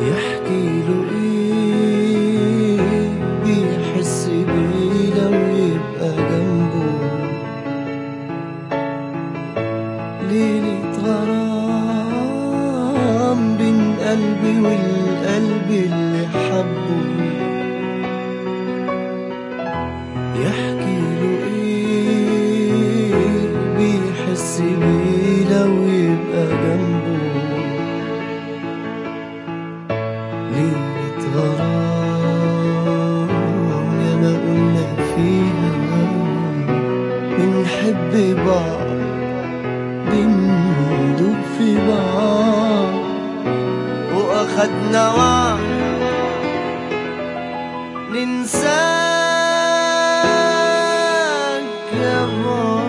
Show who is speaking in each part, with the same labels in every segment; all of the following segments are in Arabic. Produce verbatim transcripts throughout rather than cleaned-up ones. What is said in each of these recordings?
Speaker 1: يحكي له ايه بيحس بيه لو يبقى جنبه. ليلة غرام بين قلبي والقلب اللي حبه. يحكي له ايه بيحس بيه لو يبقى جنبه. ليلة غرام ياما قلنا فيها بنحب بعض بندوب في بعض، واخدنا وعد ننساك يا بعض.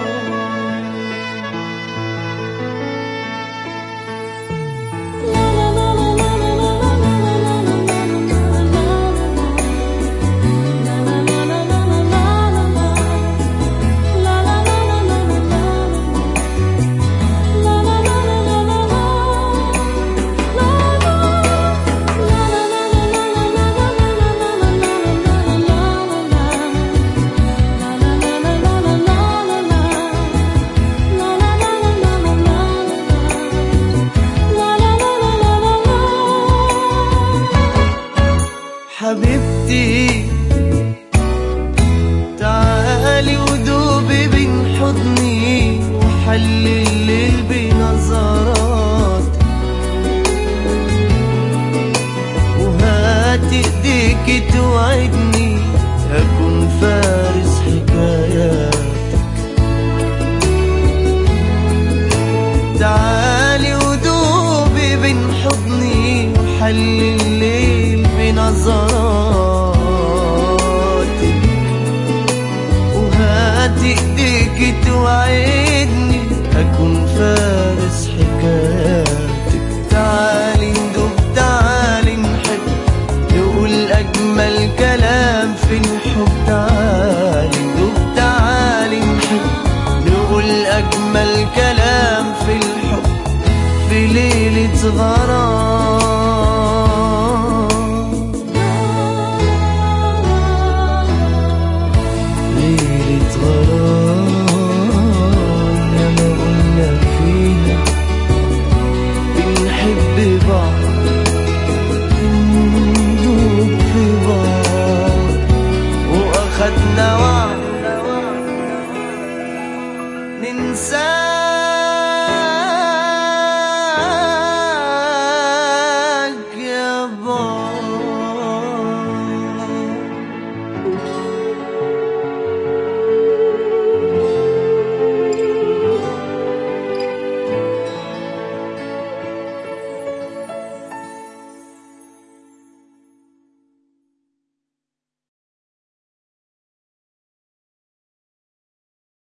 Speaker 1: حبيبتي تعالي ودوبي بين حضني وحلي الليل بنظرات، وهاتي ايديكي توعدني هكون فارس حكاياتك. تعالي ودوبي بين حضني وحلي الليل بنظراتك، وهاتي ايديكي توعدني اكون فارس حكاياتك. تعالي ندوب تعالي نحب نقول اجمل كلام في الحب. تعالي ندوب تعالي نحب نقول اجمل كلام في الحب في ليلة غرام.